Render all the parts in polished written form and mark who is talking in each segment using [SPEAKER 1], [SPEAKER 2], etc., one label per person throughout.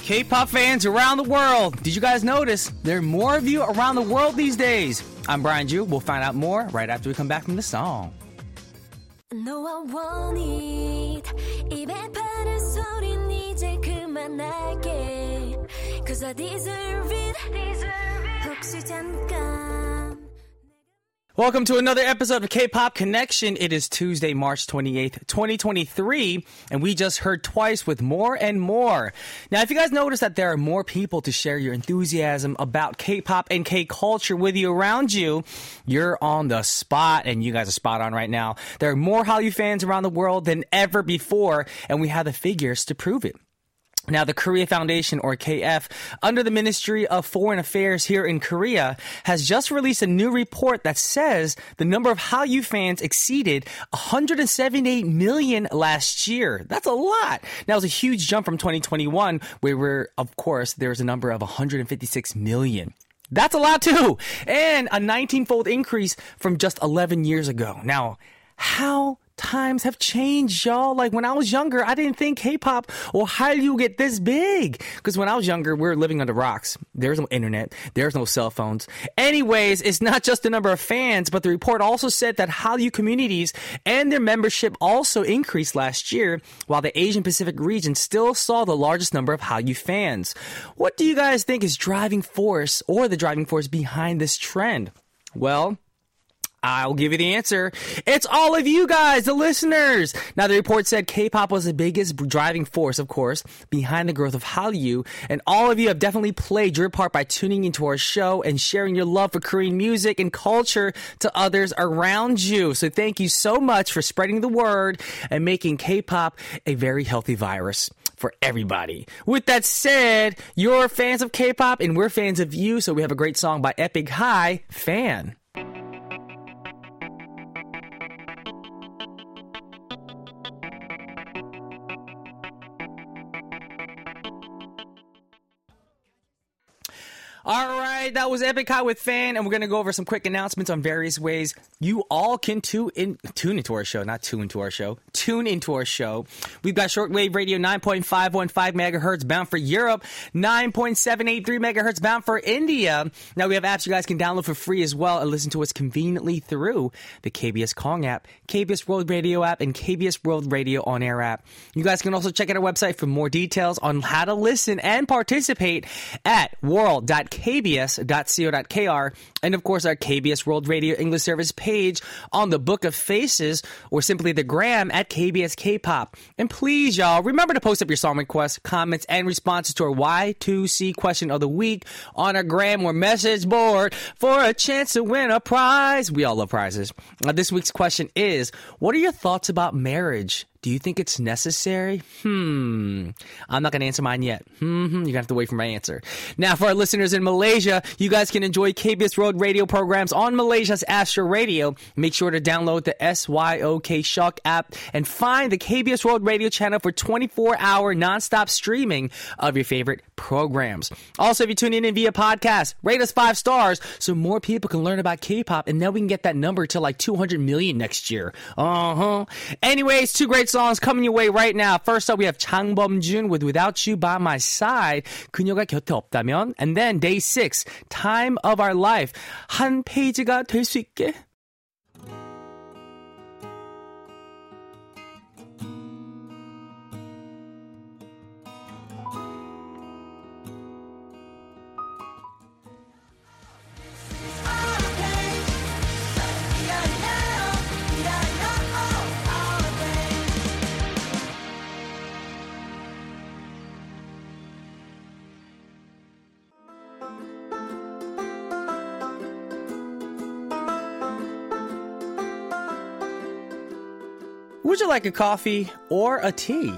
[SPEAKER 1] K-pop fans around the world, did you guys notice there are more of you around the world these days? I'm Brian Ju. We'll find out more right after we come back from the song.
[SPEAKER 2] No, I want it. 입에 바른 소린 이제 그만할게. Cause I deserve it. 혹시 잠깐.
[SPEAKER 1] Welcome to another episode of K-Pop Connection. It is Tuesday, March 28th, 2023, and we just heard Twice with More and More. Now, if you guys notice that there are more people to share your enthusiasm about K-pop and K-culture with you around you, you're on the spot, and you guys are spot on right now. There are more Hallyu fans around the world than ever before, and we have the figures to prove it. Now, the Korea Foundation, or KF, under the Ministry of Foreign Affairs here in Korea, has just released a new report that says the number of Hallyu fans exceeded 178 million last year. That's a lot. Now, it was a huge jump from 2021, where of course, there's a number of 156 million. That's a lot too. And a 19-fold increase from just 11 years ago. Now, how times have changed, y'all. Like, when I was younger, I didn't think K-pop or Hallyu get this big. Because when I was younger, we were living under rocks. There's no internet. There's no cell phones. Anyways, it's not just the number of fans, but the report also said that Hallyu communities and their membership also increased last year, while the Asian Pacific region still saw the largest number of Hallyu fans. What do you guys think is driving force or the driving force behind this trend? Well, I'll give you the answer. It's all of you guys, the listeners. Now, the report said K-pop was the biggest driving force, of course, behind the growth of Hallyu. And all of you have definitely played your part by tuning into our show and sharing your love for Korean music and culture to others around you. So thank you so much for spreading the word and making K-pop a very healthy virus for everybody. With that said, you're fans of K-pop and we're fans of you. So we have a great song by Epic High, Fan. All right, that was Epic High with Fan, and we're going to go over some quick announcements on various ways you all can tune into our show. Tune into our show. We've got shortwave radio 9.515 megahertz bound for Europe, 9.783 megahertz bound for India. Now, we have apps you guys can download for free as well and listen to us conveniently through the KBS Kong app, KBS World Radio app, and KBS World Radio On Air app. You guys can also check out our website for more details on how to listen and participate at world.kbs.co.kr, and of course our KBS World Radio English Service page on the Book of Faces, or simply the gram at KBS K-pop. And please, y'all, remember to post up your song requests, comments, and responses to our Y2C question of the week on our gram or message board for a chance to win a prize. We all love prizes. Now, this week's question is, what are your thoughts about marriage? Do you think it's necessary? I'm not going to answer mine yet. You're going to have to wait for my answer. Now, for our listeners in Malaysia, you guys can enjoy KBS World Radio programs on Malaysia's Astro Radio. Make sure to download the SYOK Shock app and find the KBS World Radio channel for 24-hour nonstop streaming of your favorite programs. Also, if you tune in via podcast, rate us 5 stars so more people can learn about K-pop, and then we can get that number to like 200 million next year. Anyways, 2 great songs coming your way right now. First up, we have Chang Bum-jun with Without You By My Side, 그녀가 곁에 없다면, and then Day 6, Time of Our Life, 한 페이지가 될 수 있게. Would you like a coffee or a tea?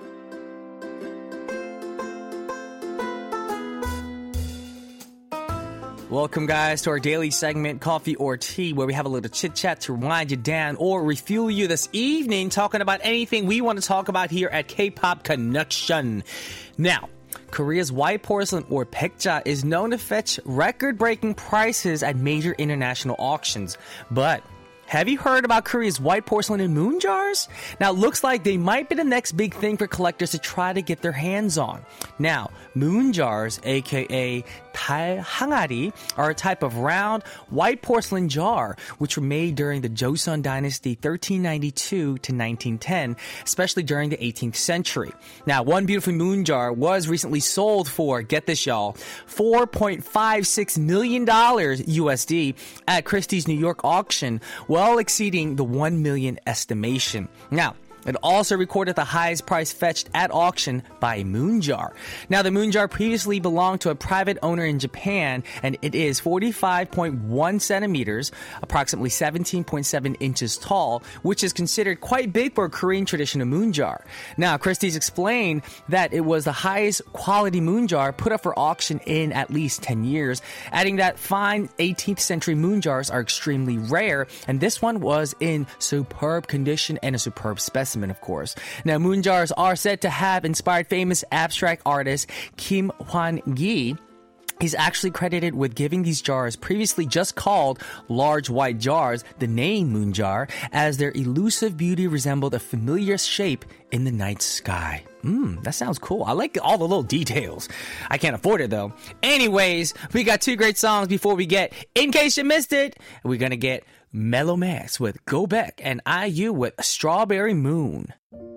[SPEAKER 1] Welcome, guys, to our daily segment, Coffee or Tea, where we have a little chit-chat to wind you down or refuel you this evening, talking about anything we want to talk about here at K-Pop Connection. Now, Korea's white porcelain, or Baekja, is known to fetch record-breaking prices at major international auctions. But Have you heard about Korea's white porcelain and moon jars? Now, it looks like they might be the next big thing for collectors to try to get their hands on. Now, moon jars, aka 달 항아리, are a type of round white porcelain jar which were made during the Joseon Dynasty 1392 to 1910, especially during the 18th century. Now, one beautiful moon jar was recently sold for, get this y'all, $4.56 million USD at Christie's New York auction, well exceeding the 1 million estimation. Now, it also recorded the highest price fetched at auction by a moon jar. Now, the moon jar previously belonged to a private owner in Japan, and it is 45.1 centimeters, approximately 17.7 inches tall, which is considered quite big for a Korean traditional moon jar. Now, Christie's explained that it was the highest quality moon jar put up for auction in at least 10 years, adding that fine 18th century moon jars are extremely rare, and this one was in superb condition and a superb specimen, of course. Now, moon jars are said to have inspired famous abstract artist Kim Hwan-gi. He's actually credited with giving these jars, previously just called large white jars, the name moon jar, as their elusive beauty resembled a familiar shape in the night sky. That sounds cool. I like all the little details. I can't afford it though. Anyways, we got two great songs before we get In Case You Missed It. We're gonna get Mellow Max with Go Back and IU with Strawberry Moon.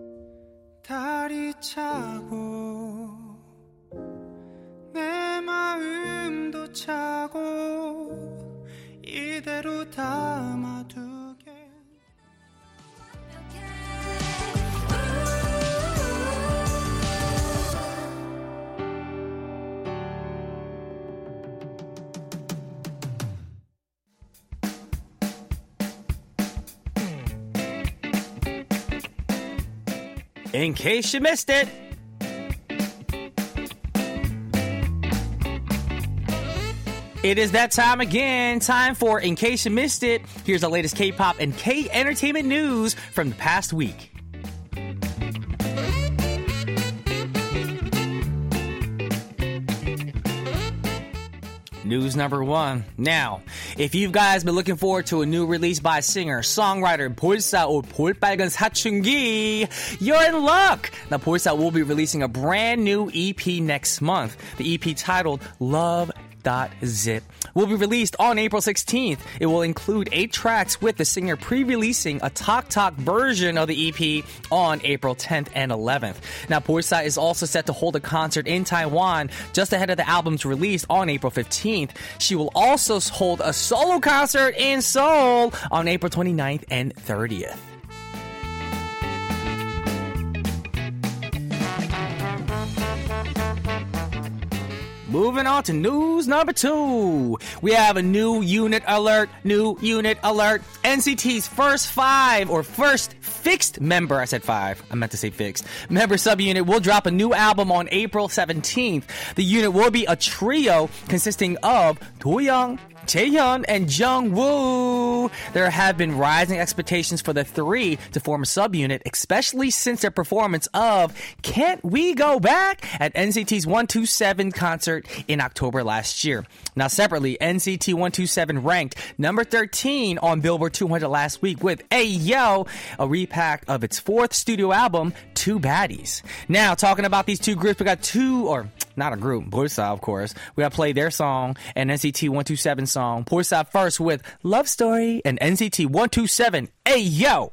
[SPEAKER 3] 달이 차고 내 마음도 차고 이대로 담아두게
[SPEAKER 1] In case you missed it. It is that time again. Time for In Case You Missed It. Here's the latest K-pop and K-entertainment news from the past week. News number one. Now, if you guys been looking forward to a new release by singer, songwriter 볼사 or 볼빨간 사춘기, you're in luck! Now, 볼사 will be releasing a brand new EP next month. The EP titled Love.Zip will be released on April 16th. It will include 8 tracks, with the singer pre-releasing a Talk Talk version of the EP on April 10th and 11th. Now, 볼사 is also set to hold a concert in Taiwan just ahead of the album's release on April 15th. She will also hold a solo concert in Seoul on April 29th and 30th. Moving on to news number 2. We have a new unit alert. NCT's first fixed member, I said 5, I meant to say fixed, member subunit will drop a new album on April 17th. The unit will be a trio consisting of Doyoung, Jaehyun, and Jungwoo. There have been rising expectations for the three to form a subunit, especially since their performance of Can't We Go Back at NCT's 127 concert in October last year. Now, separately, NCT 127 ranked number 13 on Billboard 200 last week with Ayo, a repack of its 4th studio album, Two Baddies. Now, talking about these two groups, we got not a group, 볼사, of course. We gotta play their song and NCT 127 song. 볼사 first with Love Story and NCT 127, Ayo!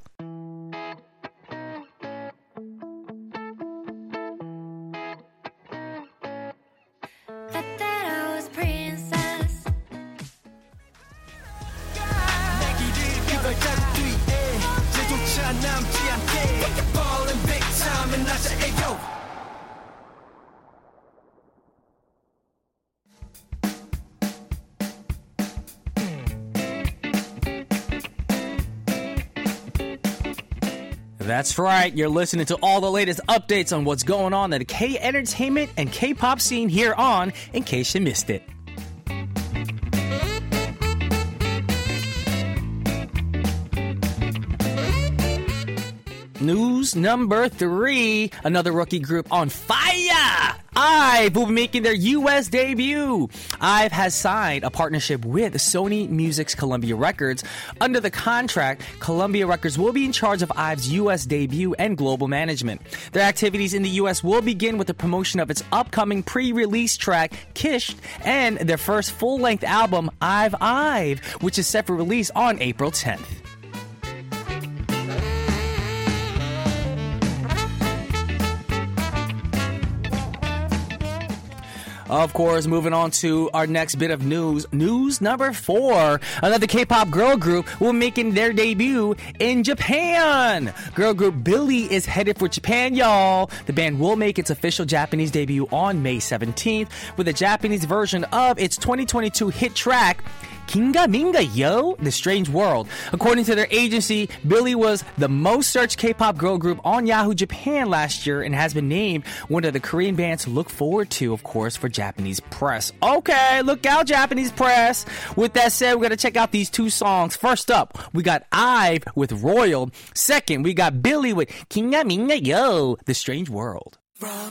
[SPEAKER 1] That's right, you're listening to all the latest updates on what's going on in the K-entertainment and K-pop scene here on In Case You Missed It. News number 3, another rookie group on fire! IVE will be making their U.S. debut. IVE has signed a partnership with Sony Music's Columbia Records. Under the contract, Columbia Records will be in charge of IVE's U.S. debut and global management. Their activities in the U.S. will begin with the promotion of its upcoming pre-release track, Kish, and their first full-length album, IVE, which is set for release on April 10th. Of course, moving on to our next bit of news. News number 4. Another K-pop girl group will be making their debut in Japan. Girl group Billy is headed for Japan, y'all. The band will make its official Japanese debut on May 17th with a Japanese version of its 2022 hit track, Kinga Minga Yo, The Strange World. According to their agency, Billy was the most searched K-pop girl group on Yahoo Japan last year and has been named one of the Korean bands to look forward to, of course, for Japanese press. Okay, look out, Japanese press. With that said, we're going to check out these 2 songs. First up, we got IVE with Royal. Second, we got Billy with Kinga Minga Yo, The Strange World.
[SPEAKER 2] Royal.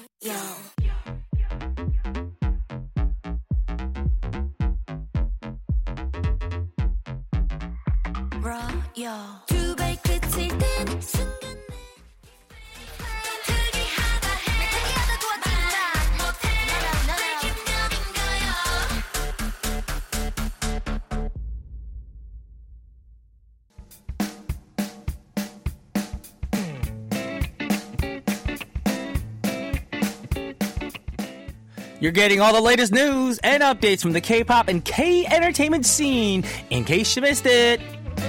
[SPEAKER 2] 두 발끝을 댄 순간 특이하다 해 특이하다 도와준다 못해 날
[SPEAKER 1] You're getting all the latest news and updates from the K-pop and K-entertainment scene in case you missed it.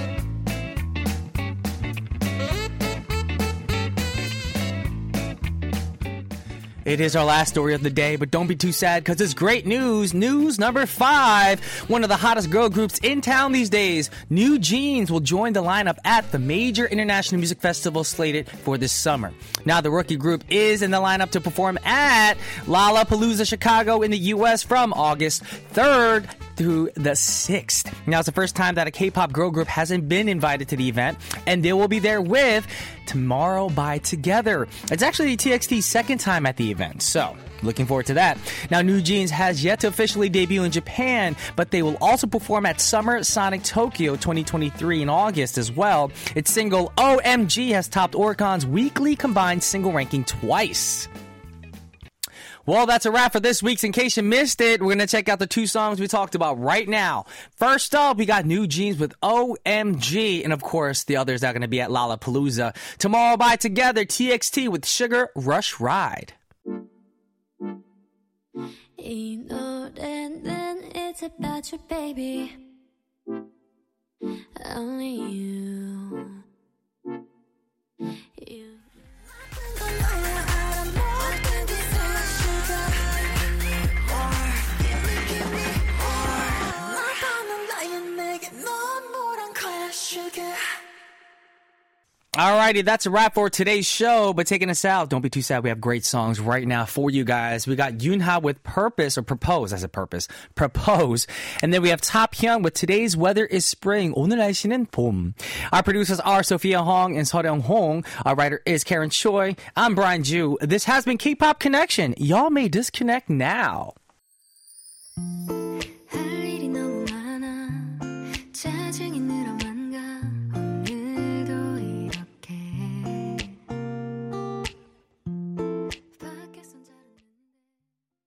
[SPEAKER 1] It is our last story of the day, but don't be too sad because it's great news. News number 5. One of the hottest girl groups in town these days, New Jeans, will join the lineup at the major international music festival slated for this summer. Now, the rookie group is in the lineup to perform at Lollapalooza Chicago in the U.S. from August 3rd through the 6th. Now, it's the first time that a K-pop girl group hasn't been invited to the event, and they will be there with Tomorrow by Together. It's actually TXT's second time at the event, so looking forward to that. Now, New Jeans has yet to officially debut in Japan, but they will also perform at Summer Sonic Tokyo 2023 in August as well. Its single OMG has topped Oricon's weekly combined single ranking twice. Well, that's a wrap for this week's. In case you missed it, we're going to check out the 2 songs we talked about right now. First up, we got New Jeans with OMG, and of course, the others are going to be at Lollapalooza. Tomorrow by Together, TXT with Sugar Rush Ride.
[SPEAKER 2] 이 노래는 it's about you, baby. Only you.
[SPEAKER 1] Alrighty, that's a wrap for today's show, but taking us out, don't be too sad, we have great songs right now for you guys. We got Yoonha with Purpose, or Propose, I said Purpose, Propose, and then we have Top Hyun with Today's Weather is Spring, 오늘 날씨는 봄. Our producers are Sophia Hong and Seoryung Hong. Our writer is Karen Choi. I'm Brian Ju. This has been K-Pop Connection. Y'all may disconnect now.